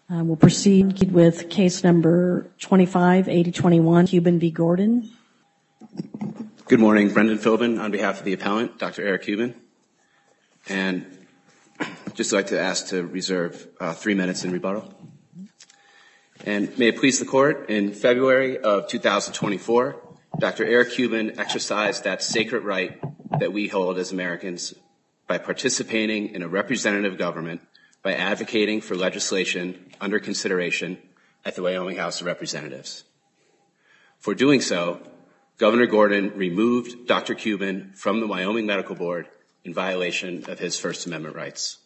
We'll proceed with case number 25-8021, Cuban v. Gordon. Good morning. Brendan Philbin on behalf of the appellant, Dr. Eric Cuban. And I'd just like to ask to reserve 3 minutes in rebuttal. And may it please the Court, in February of 2024, Dr. Eric Cuban exercised that sacred right that we hold as Americans by participating in a representative government, by advocating for legislation under consideration at the Wyoming House of Representatives. For doing so, Governor Gordon removed Dr. Cuban from the Wyoming Medical Board in violation of his First Amendment rights.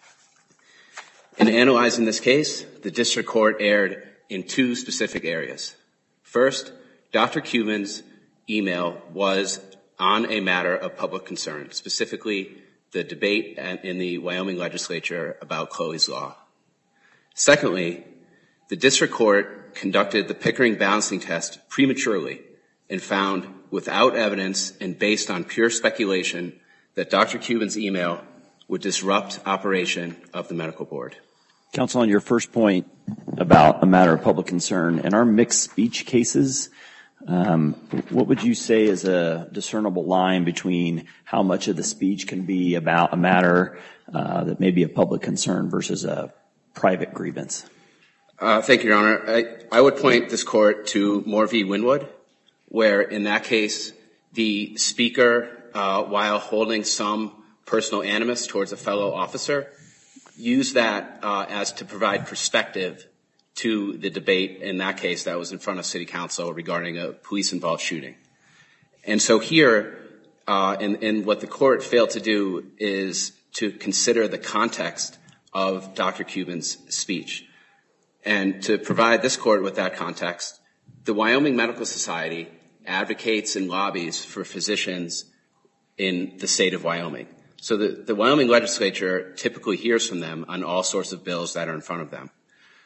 In analyzing this case, the district court erred in 2 specific areas. First, Dr. Cuban's email was on a matter of public concern, specifically the debate in the Wyoming legislature about Chloe's Law. Secondly, the district court conducted the Pickering balancing test prematurely and found, without evidence and based on pure speculation, that Dr. Cuban's email would disrupt operation of the medical board. Counsel, on your first point about a matter of public concern, in our mixed speech cases, what would you say is a discernible line between how much of the speech can be about a matter that may be a public concern versus a private grievance? Thank you, Your Honor. I would point this court to Moore v. Winwood, where in that case, the speaker, while holding some personal animus towards a fellow officer, used that as to provide perspective to the debate in that case that was in front of City Council regarding a police-involved shooting. And so here, and what the court failed to do is to consider the context of Dr. Cuban's speech. And to provide this court with that context, the Wyoming Medical Society advocates and lobbies for physicians in the state of Wyoming. So the Wyoming legislature typically hears from them on all sorts of bills that are in front of them.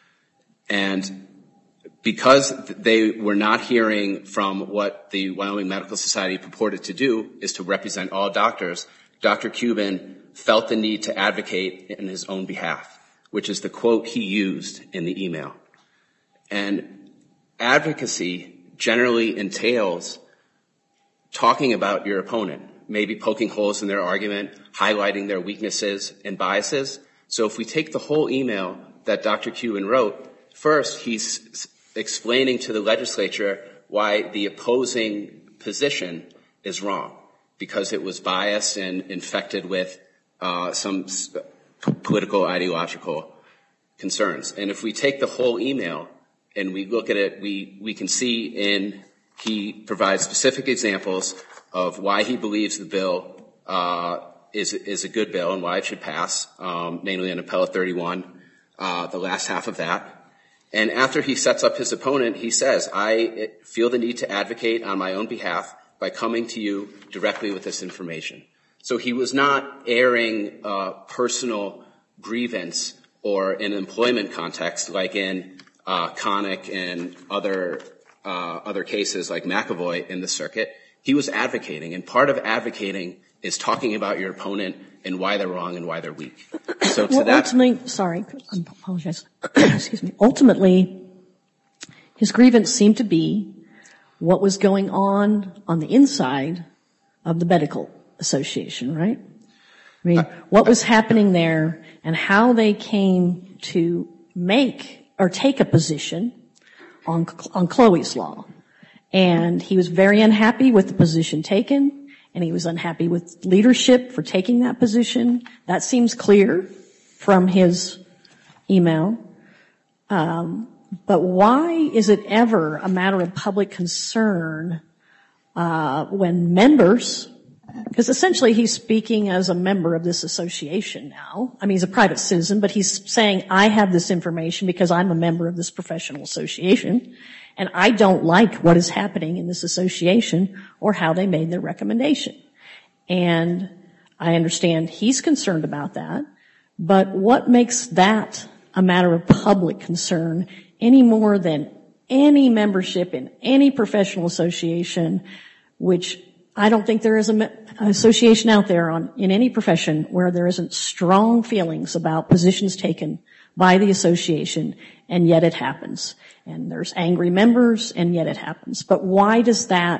And because they were not hearing from what the Wyoming Medical Society purported to do, is to represent all doctors, Dr. Cuban felt the need to advocate in his own behalf, which is the quote he used in the email. And advocacy generally entails talking about your opponent, maybe poking holes in their argument, highlighting their weaknesses and biases. So if we take the whole email that Dr. Cuban wrote, first, he's explaining to the legislature why the opposing position is wrong, because it was biased and infected with some political ideological concerns. And if we take the whole email and we look at it, we can see he provides specific examples of why he believes the bill is a good bill and why it should pass, namely in Appellate 31, the last half of that. And after he sets up his opponent, he says, I feel the need to advocate on my own behalf by coming to you directly with this information. So he was not airing personal grievance or in an employment context like in Connick and other cases like McAvoy in the circuit. He was advocating, and part of advocating is talking about your opponent and why they're wrong and why they're weak. So to Ultimately, his grievance seemed to be what was going on the inside of the medical association, right? I mean, what was happening there and how they came to make or take a position on Chloe's Law. And he was very unhappy with the position taken, and he was unhappy with leadership for taking that position. That seems clear from his email. But why is it ever a matter of public concern when members, because essentially he's speaking as a member of this association now. I mean, he's a private citizen, but he's saying, I have this information because I'm a member of this professional association, and I don't like what is happening in this association or how they made their recommendation. And I understand he's concerned about that, but what makes that a matter of public concern any more than any membership in any professional association, which I don't think there is an association out there in any profession where there isn't strong feelings about positions taken by the association, and yet it happens. And there's angry members, and yet it happens. But why is that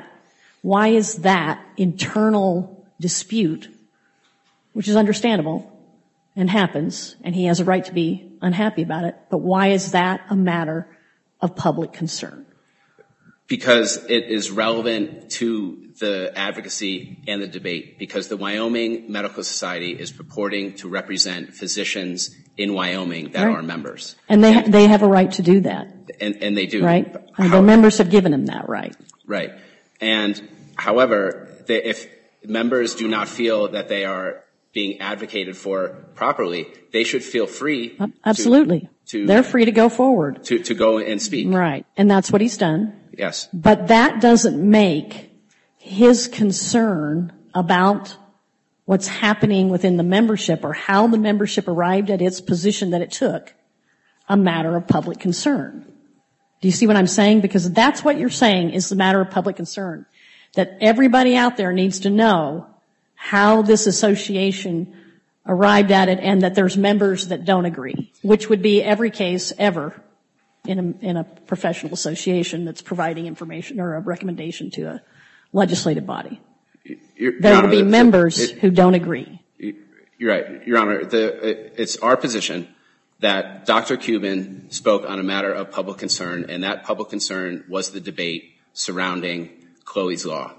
internal dispute, which is understandable and happens, and he has a right to be unhappy about it, but why is that a matter of public concern? Because it is relevant to the advocacy and the debate, because the Wyoming Medical Society is purporting to represent physicians in Wyoming that are members. And they have a right to do that. And they do. Right? And the members have given them that right. Right. And however, if members do not feel that they are being advocated for properly, they should feel free. Absolutely. They're free to go forward. To go and speak. Right. And that's what he's done. Yes. But that doesn't make his concern about what's happening within the membership or how the membership arrived at its position that it took a matter of public concern. Do you see what I'm saying? Because that's what you're saying is the matter of public concern. That everybody out there needs to know how this association arrived at it and that there's members that don't agree, which would be every case ever in a professional association that's providing information or a recommendation to a legislative body. There will be members who don't agree. You're right, Your Honor. It's our position that Dr. Cuban spoke on a matter of public concern, and that public concern was the debate surrounding Chloe's Law.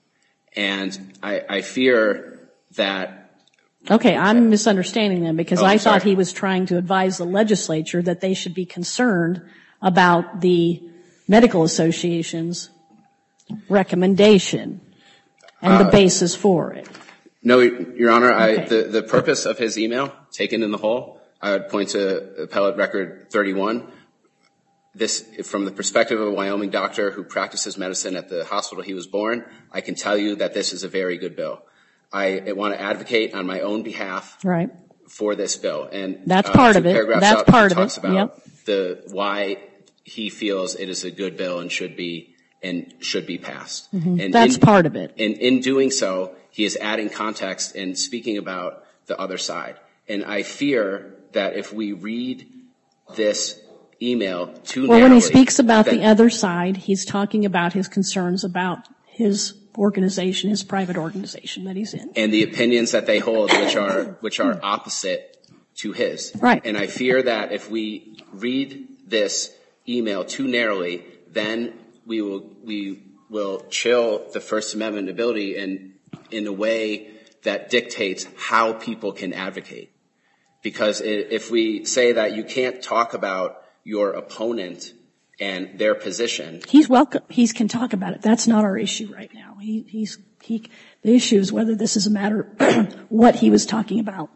And I fear that... Okay, I'm misunderstanding them because I thought he was trying to advise the legislature that they should be concerned about the medical association's recommendation and the basis for it. No, Your Honor, the purpose of his email, taken in the whole, I would point to Appellate Record 31. This, from the perspective of a Wyoming doctor who practices medicine at the hospital he was born, I can tell you that this is a very good bill. I want to advocate on my own behalf for this bill. And that's part of it. That's part of it. Talks about why he feels it is a good bill and should be passed. Mm-hmm. And that's part of it. And in doing so, he is adding context and speaking about the other side. And I fear that if we read this email too narrowly... Well, when he speaks about the other side, he's talking about his concerns about his organization, his private organization that he's in. And the opinions that they hold, which are opposite to his. Right. And I fear that if we read this email too narrowly, then we will chill the First Amendment ability in a way that dictates how people can advocate. Because if we say that you can't talk about your opponent and their position. He's welcome. He can talk about it. That's not our issue right now. The issue is whether this is a matter what he was talking about,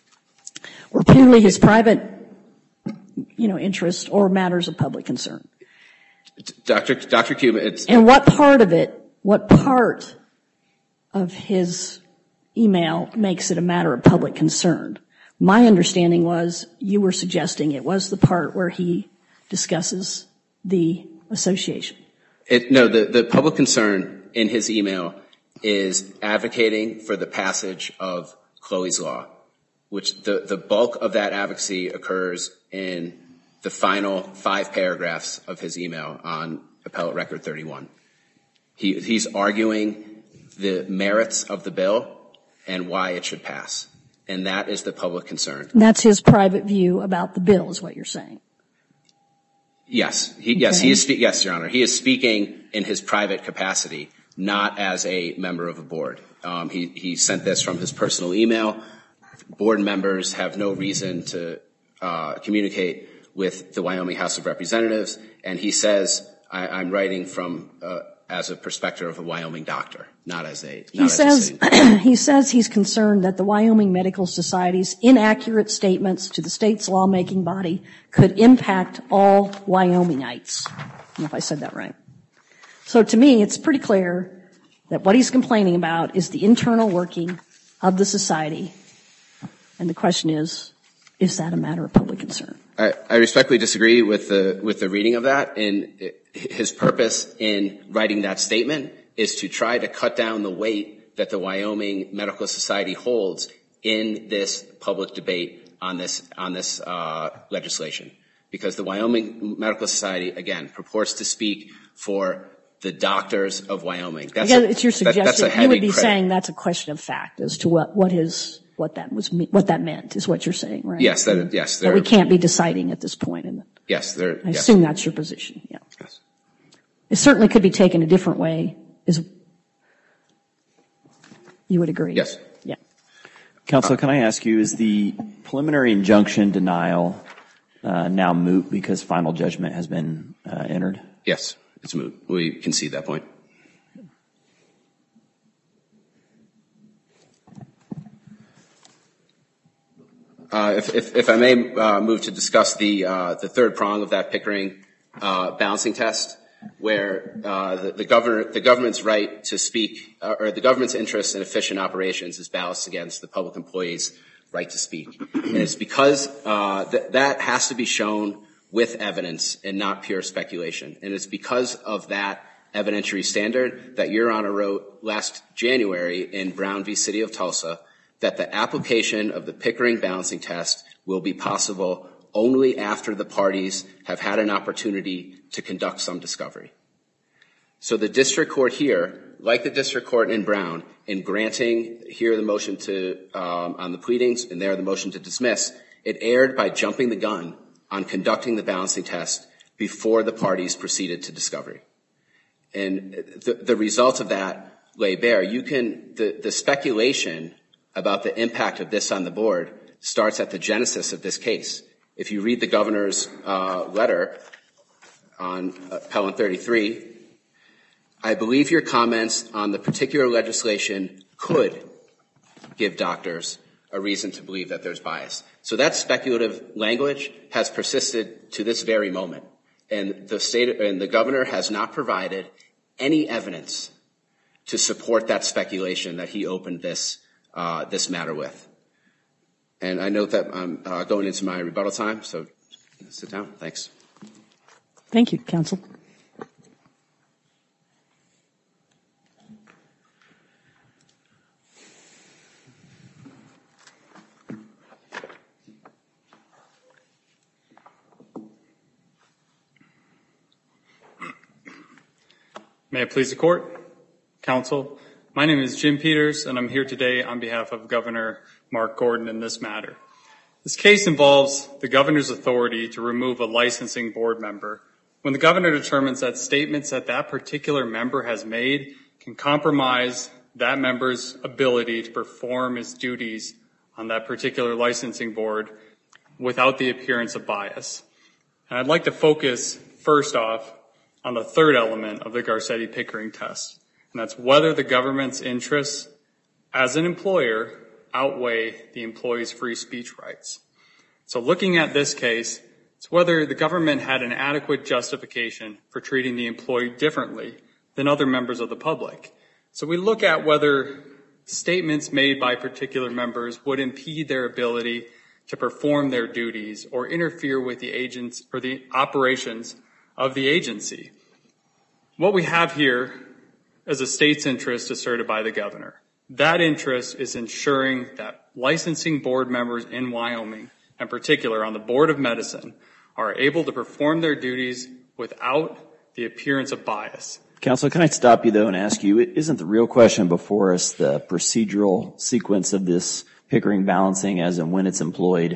or purely his private, interest or matters of public concern. Dr. Cuban, and what part of his email makes it a matter of public concern? My understanding was you were suggesting it was the part where he discusses the association. No, the public concern in his email is advocating for the passage of Chloe's Law, which the bulk of that advocacy occurs in the final 5 paragraphs of his email on Appellate Record 31. He's arguing the merits of the bill and why it should pass. And that is the public concern. And that's his private view about the bill is what you're saying. Yes. Yes, Your Honor. He is speaking in his private capacity, not as a member of a board. He sent this from his personal email. Board members have no reason to communicate with the Wyoming House of Representatives. And he says, I'm writing from as a perspective of a Wyoming doctor, not as a citizen. He says he's concerned that the Wyoming Medical Society's inaccurate statements to the state's lawmaking body could impact all Wyomingites. I don't know if I said that right. So to me, it's pretty clear that what he's complaining about is the internal working of the society. And the question is that a matter of public concern? I respectfully disagree with the reading of that. And his purpose in writing that statement is to try to cut down the weight that the Wyoming Medical Society holds in this public debate on this legislation, because the Wyoming Medical Society, again, purports to speak for the doctors of Wyoming. It's your suggestion. That's a heavy you would be credit. saying that's a question of fact as to what that meant is what you're saying, right? Yes, that we can't be deciding at this point. Yes, I assume that's your position. Yeah. Yes. It certainly could be taken a different way. You would agree? Yes. Yeah. Counsel, can I ask you, is the preliminary injunction denial now moot because final judgment has been entered? Yes, it's moot. We concede that point. If I may move to discuss the third prong of that Pickering balancing test, where the government's right to speak, or the government's interest in efficient operations is balanced against the public employee's right to speak. And it's because that has to be shown with evidence and not pure speculation. And it's because of that evidentiary standard that Your Honor wrote last January in Brown v. City of Tulsa that the application of the Pickering balancing test will be possible only after the parties have had an opportunity to conduct some discovery. So the district court here, like the district court in Brown, in granting here the motion to on the pleadings and there the motion to dismiss, it erred by jumping the gun on conducting the balancing test before the parties proceeded to discovery. And the result of that lay bare. The speculation about the impact of this on the board starts at the genesis of this case. If you read the governor's letter on Appellant 33, I believe your comments on the particular legislation could give doctors a reason to believe that there's bias. So that speculative language has persisted to this very moment. And the governor has not provided any evidence to support that speculation that he opened this matter with. And I note that I'm going into my rebuttal time, so sit down. Thanks. Thank you, counsel. May it please the court, counsel. My name is Jim Peters, and I'm here today on behalf of Governor Mark Gordon in this matter. This case involves the governor's authority to remove a licensing board member when the governor determines that statements that that particular member has made can compromise that member's ability to perform his duties on that particular licensing board without the appearance of bias. And I'd like to focus first off on the third element of the Garcetti-Pickering test, and that's whether the government's interests as an employer outweigh the employee's free speech rights. So looking at this case, it's whether the government had an adequate justification for treating the employee differently than other members of the public. So we look at whether statements made by particular members would impede their ability to perform their duties or interfere with the agents or the operations of the agency. What we have here is a state's interest asserted by the governor. That interest is ensuring that licensing board members in Wyoming, in particular on the Board of Medicine, are able to perform their duties without the appearance of bias. Counsel, can I stop you, though, and ask you, isn't the real question before us the procedural sequence of this Pickering balancing as and when it's employed?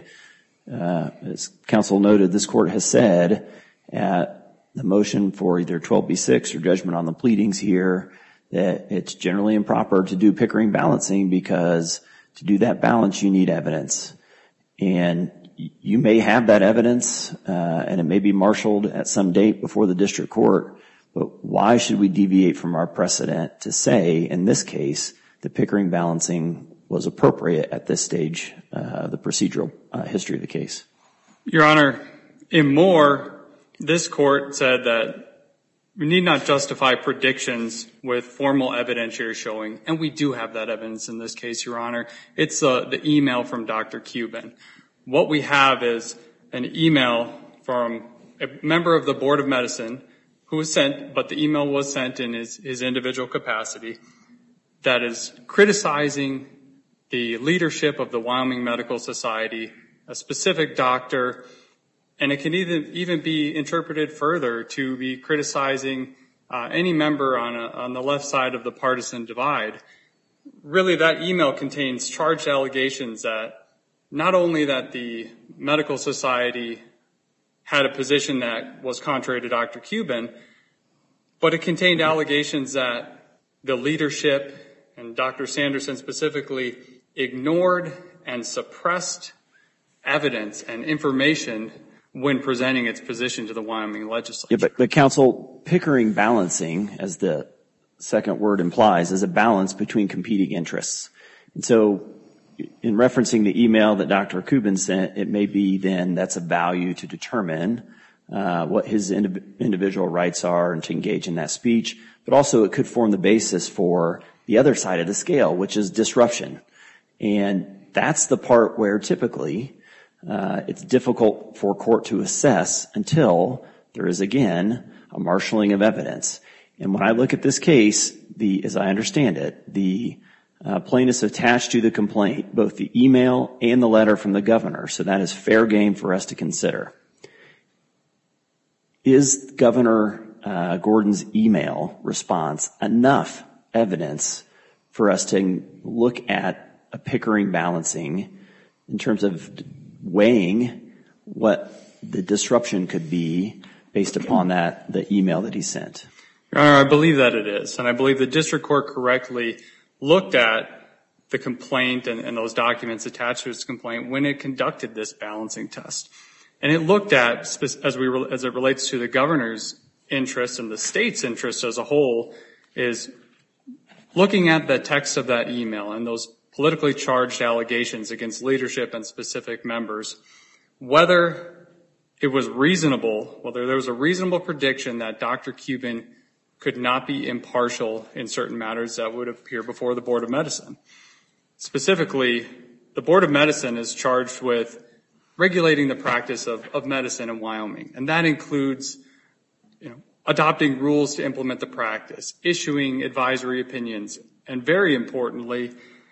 As counsel noted, this court has said at the motion for either 12b-6 or judgment on the pleadings here that it's generally improper to do Pickering balancing because to do that balance you need evidence. And you may have that evidence and it may be marshaled at some date before the district court, but why should we deviate from our precedent to say, in this case, the Pickering balancing was appropriate at this stage of the procedural history of the case? Your Honor, in Moore, this court said that we need not justify predictions with formal evidentiary showing, and we do have that evidence in this case, Your Honor. It's the email from Dr. Cuban. What we have is an email from a member of the Board of Medicine who was sent, but the email was sent in his individual capacity, that is criticizing the leadership of the Wyoming Medical Society a specific doctor, and it can even be interpreted further to be criticizing any member on the left side of the partisan divide. Really, that email contains charged allegations that not only that the medical society had a position that was contrary to Dr. Cuban, but it contained allegations that the leadership, and Dr. Sanderson specifically, ignored and suppressed evidence and information when presenting its position to the Wyoming legislature. Yeah, but counsel, Pickering balancing, as the second word implies, is a balance between competing interests. And so in referencing the email that Dr. Cuban sent, it may be then that's a value to determine what his individual rights are and to engage in that speech, but also it could form the basis for the other side of the scale, which is disruption. And that's the part where typically it's difficult for court to assess until there is, again, a marshaling of evidence. And when I look at this case, as I understand it, the plaintiffs attached to the complaint both the email and the letter from the governor, so that is fair game for us to consider. Is Governor Gordon's email response enough evidence for us to look at a Pickering balancing in terms of weighing what the disruption could be based upon the email that he sent? Your Honor, I believe that it is, and I believe the district court correctly looked at the complaint and those documents attached to its complaint when it conducted this balancing test. And it looked at, as it relates to the governor's interest and the state's interest as a whole, is looking at the text of that email and those politically charged allegations against leadership and specific members, whether it was reasonable, whether there was a reasonable prediction that Dr. Cuban could not be impartial in certain matters that would appear before the Board of Medicine. Specifically, the Board of Medicine is charged with regulating the practice of medicine in Wyoming, and that includes, adopting rules to implement the practice, issuing advisory opinions, and very importantly,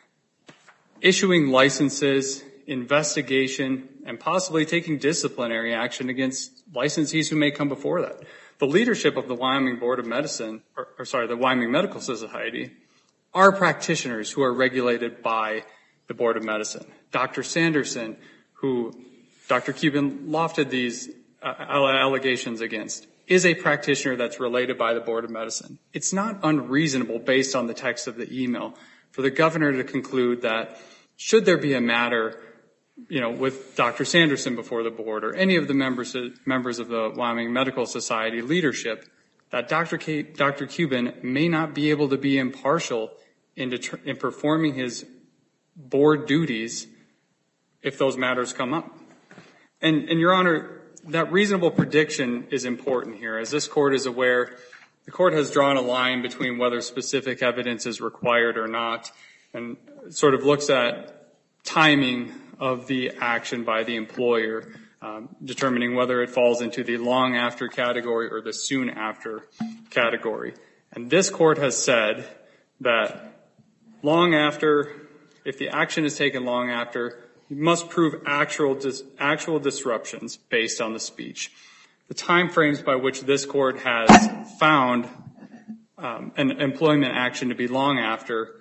issuing licenses, investigation, and possibly taking disciplinary action against licensees who may come before that. The leadership of the Wyoming Board of Medicine, the Wyoming Medical Society, are practitioners who are regulated by the Board of Medicine. Dr. Sanderson, who Dr. Cuban lofted these allegations against, is a practitioner that's related by the Board of Medicine. It's not unreasonable, based on the text of the email, for the governor to conclude that should there be a matter, with Dr. Sanderson before the board or any of the members of the Wyoming Medical Society leadership, that Dr. Cuban may not be able to be impartial in performing his board duties if those matters come up. And Your Honor, that reasonable prediction is important here. As this court is aware, the court has drawn a line between whether specific evidence is required or not, and sort of looks at timing of the action by the employer, determining whether it falls into the long after category or the soon after category. And this court has said that long after, if the action is taken long after, you must prove actual disruptions based on the speech. The time frames by which this court has found an employment action to be long after,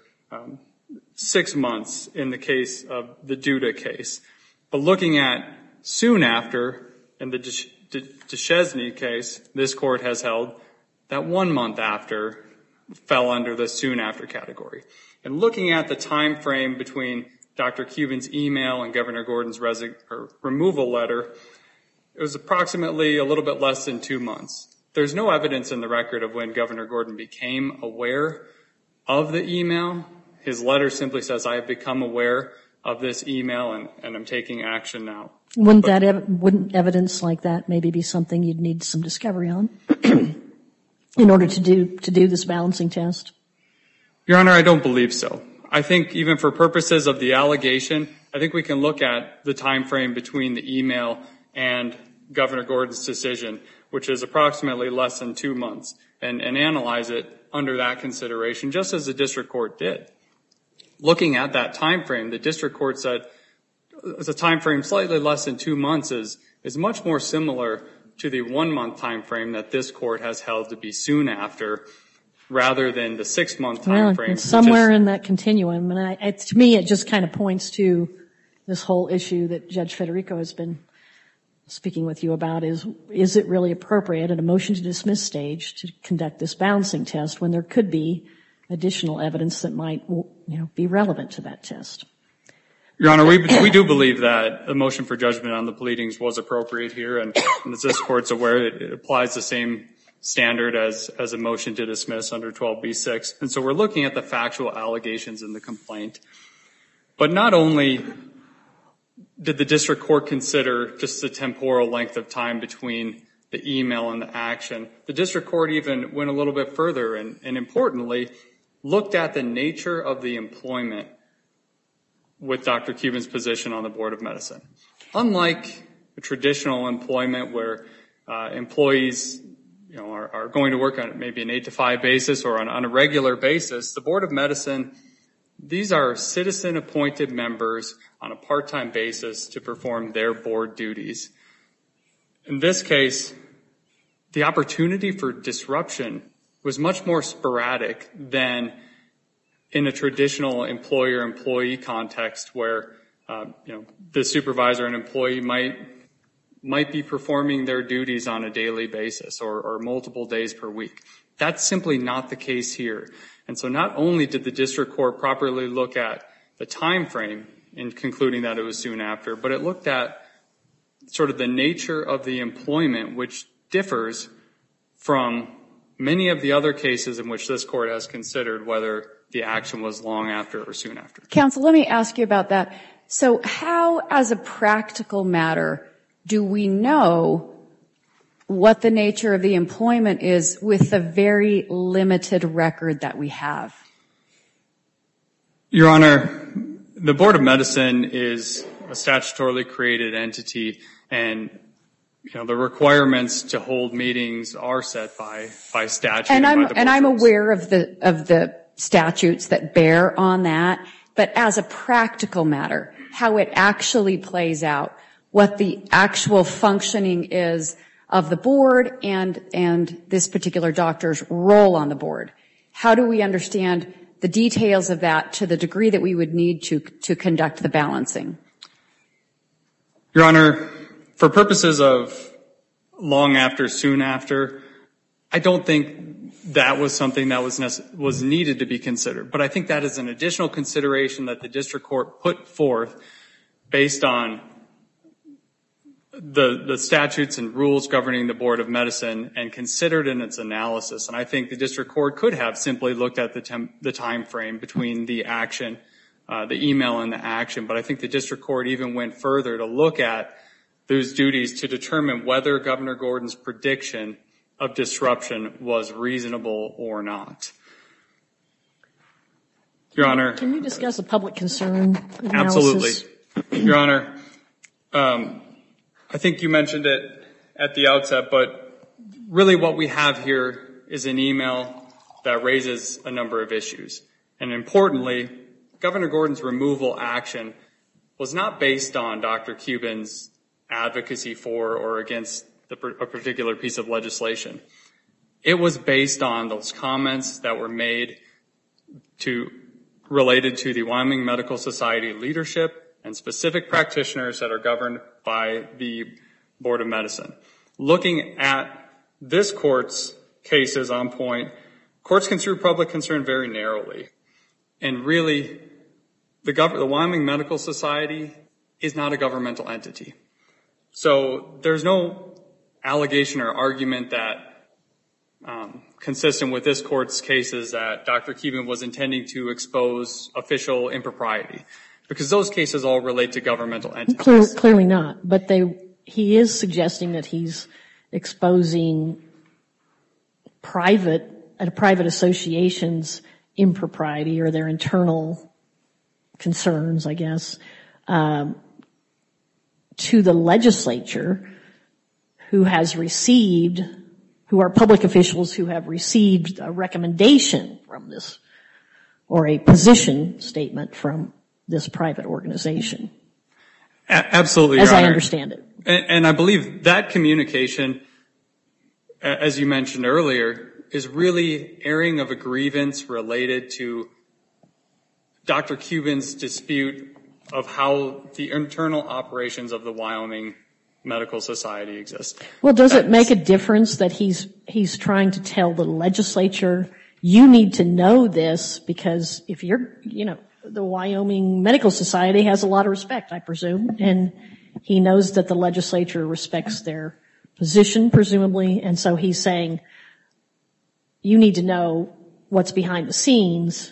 6 months in the case of the Duda case. But looking at soon after, in the Duchesne case, this court has held that 1 month after fell under the soon after category. And looking at the time frame between Dr. Cuban's email and Governor Gordon's removal letter, it was approximately a little bit less than 2 months. There's no evidence in the record of when Governor Gordon became aware of the email. His letter simply says, I have become aware of this email and I'm taking action now. Wouldn't evidence like that maybe be something you'd need some discovery on in order to do this balancing test? Your Honor, I don't believe so. I think even for purposes of the allegation, I think we can look at the time frame between the email and Governor Gordon's decision, which is approximately less than 2 months, and analyze it under that consideration, just as the district court did. Looking at that time frame, the district court said, as a time frame slightly less than 2 months is much more similar to the 1 month time frame that this court has held to be soon after, rather than the 6 month time frame. It's somewhere in that continuum, and to me it just kind of points to this whole issue that Judge Federico has been speaking with you about is it really appropriate at a motion to dismiss stage to conduct this balancing test when there could be additional evidence that might, be relevant to that test? Your Honor, we do believe that a motion for judgment on the pleadings was appropriate here, and as this Court's aware, it applies the same standard as a motion to dismiss under 12b-6. And so we're looking at the factual allegations in the complaint. But not only did the district court consider just the temporal length of time between the email and the action, the district court even went a little bit further and importantly looked at the nature of the employment with Dr. Cuban's position on the Board of Medicine. Unlike a traditional employment where employees are going to work on maybe an 8 to 5 basis or on a regular basis, the Board of Medicine, these are citizen-appointed members on a part-time basis to perform their board duties. In this case, the opportunity for disruption was much more sporadic than in a traditional employer-employee context where the supervisor and employee might be performing their duties on a daily basis or multiple days per week. That's simply not the case here. And so not only did the district court properly look at the time frame in concluding that it was soon after, but it looked at sort of the nature of the employment, which differs from many of the other cases in which this court has considered whether the action was long after or soon after. Counsel, let me ask you about that. So how, as a practical matter, do we know what the nature of the employment is with the very limited record that we have? Your Honor, the Board of Medicine is a statutorily created entity, and the requirements to hold meetings are set by statute. And I'm rules. aware of the statutes that bear on that, but as a practical matter, how it actually plays out, what the actual functioning is of the board and this particular doctor's role on the board. How do we understand the details of that to the degree that we would need to conduct the balancing? Your Honor, for purposes of long after, soon after, I don't think that was something that was needed to be considered. But I think that is an additional consideration that the district court put forth based on the statutes and rules governing the Board of Medicine and considered in its analysis. And I think the district court could have simply looked at the time frame between the action, the email and the action. But I think the district court even went further to look at those duties to determine whether Governor Gordon's prediction of disruption was reasonable or not. Your Honor. Can you discuss the public concern analysis? Absolutely. Your Honor, I think you mentioned it at the outset, but really what we have here is an email that raises a number of issues. And importantly, Governor Gordon's removal action was not based on Dr. Cuban's advocacy for or against a particular piece of legislation. It was based on those comments that were made related to the Wyoming Medical Society leadership and specific practitioners that are governed by the Board of Medicine. Looking at this court's cases on point, courts construe public concern very narrowly. And really, the Wyoming Medical Society is not a governmental entity. So there's no allegation or argument that consistent with this court's cases that Dr. Cuban was intending to expose official impropriety, because those cases all relate to governmental entities. Clearly not, but he is suggesting that he's exposing private associations' impropriety or their internal concerns, I guess, to the legislature who are public officials who have received a recommendation from this or a position statement from this private organization. Absolutely, as Your Honor. I understand it. And I believe that communication, as you mentioned earlier, is really airing of a grievance related to Dr. Cuban's dispute of how the internal operations of the Wyoming Medical Society exist. Well, does it make a difference that he's trying to tell the legislature, you need to know this because if you're, the Wyoming Medical Society has a lot of respect, I presume, and he knows that the legislature respects their position, presumably, and so he's saying, you need to know what's behind the scenes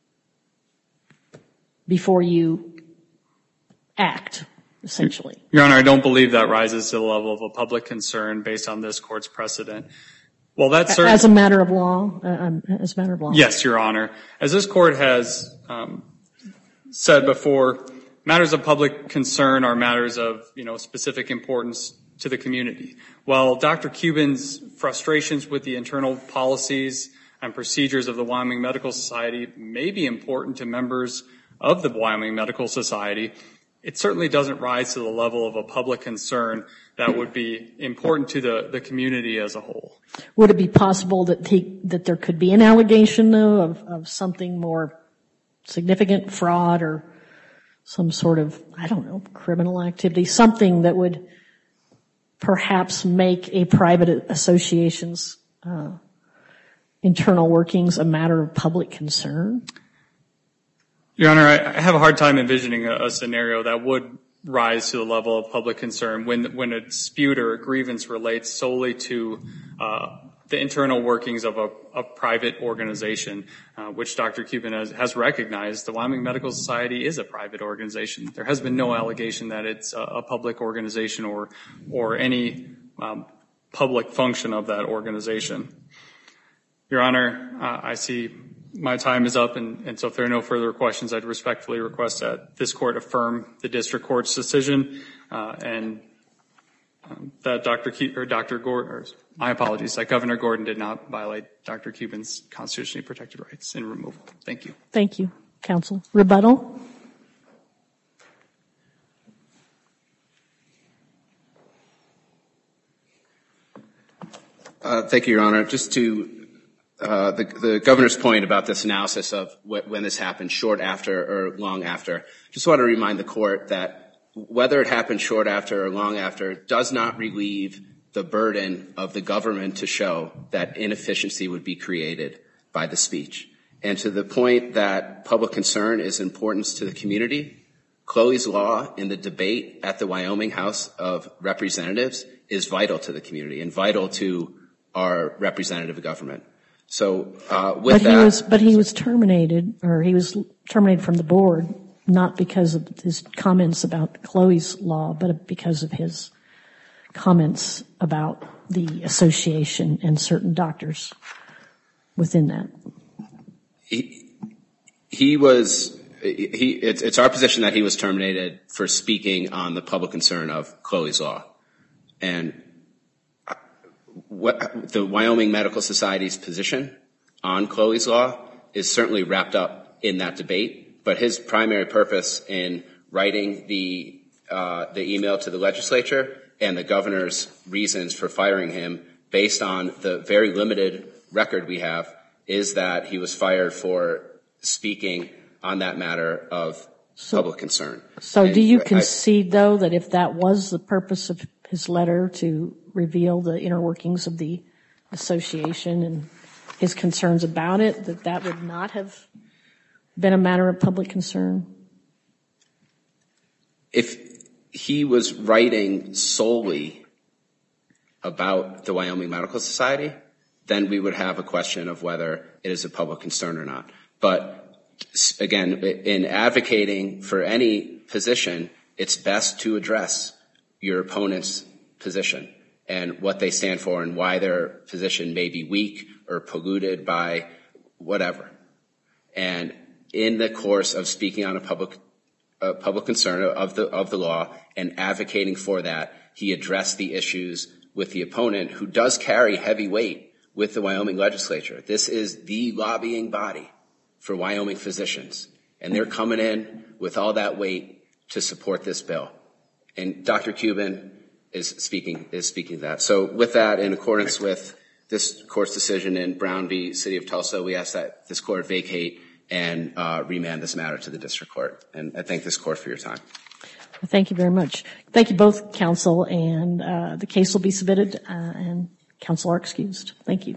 before you act, essentially. Your Honor, I don't believe that rises to the level of a public concern based on this court's precedent. Well, that's As a matter of law? Yes, Your Honor. As this court has said before, matters of public concern are matters of, specific importance to the community. While Dr. Cuban's frustrations with the internal policies and procedures of the Wyoming Medical Society may be important to members of the Wyoming Medical Society, it certainly doesn't rise to the level of a public concern that would be important to the community as a whole. Would it be possible that there could be an allegation, though, of something more significant, fraud or some sort of, criminal activity, something that would perhaps make a private association's internal workings a matter of public concern? Your Honor, I have a hard time envisioning a scenario that would rise to the level of public concern when a dispute or a grievance relates solely to the internal workings of a private organization, which Dr. Cuban has recognized. The Wyoming Medical Society is a private organization. There has been no allegation that it's a public organization or any public function of that organization. Your Honor, I see my time is up, and so if there are no further questions, I'd respectfully request that this court affirm the district court's decision and that that Governor Gordon did not violate Dr. Cuban's constitutionally protected rights in removal. Thank you. Thank you, counsel. Rebuttal? Thank you, Your Honor. Just to the governor's point about this analysis of when this happened, short after or long after, just want to remind the court that whether it happened short after or long after does not relieve the burden of the government to show that inefficiency would be created by the speech. And to the point that public concern is importance to the community, Chloe's Law in the debate at the Wyoming House of Representatives is vital to the community and vital to our representative government. So But he was terminated, or he was terminated from the board, not because of his comments about Chloe's Law, but because of his comments about the association and certain doctors within that. It's our position that he was terminated for speaking on the public concern of Chloe's Law. And what the Wyoming Medical Society's position on Chloe's Law is certainly wrapped up in that debate, but his primary purpose in writing the email to the legislature and the governor's reasons for firing him based on the very limited record we have is that he was fired for speaking on that matter of public concern. So do you concede, though, that if that was the purpose of his letter to reveal the inner workings of the association and his concerns about it, that would not have been a matter of public concern? If he was writing solely about the Wyoming Medical Society, then we would have a question of whether it is a public concern or not. But again, in advocating for any position, it's best to address your opponent's position and what they stand for and why their position may be weak or polluted by whatever. And in the course of speaking on a public concern of the law and advocating for that, he addressed the issues with the opponent who does carry heavy weight with the Wyoming legislature. This is the lobbying body for Wyoming physicians, and they're coming in with all that weight to support this bill. And Dr. Cuban is speaking to that. So with that, in accordance with this court's decision in Brown v. City of Tulsa, we ask that this court vacate and remand this matter to the district court. And I thank this court for your time. Thank you very much. Thank you both, counsel, and the case will be submitted and counsel are excused. Thank you.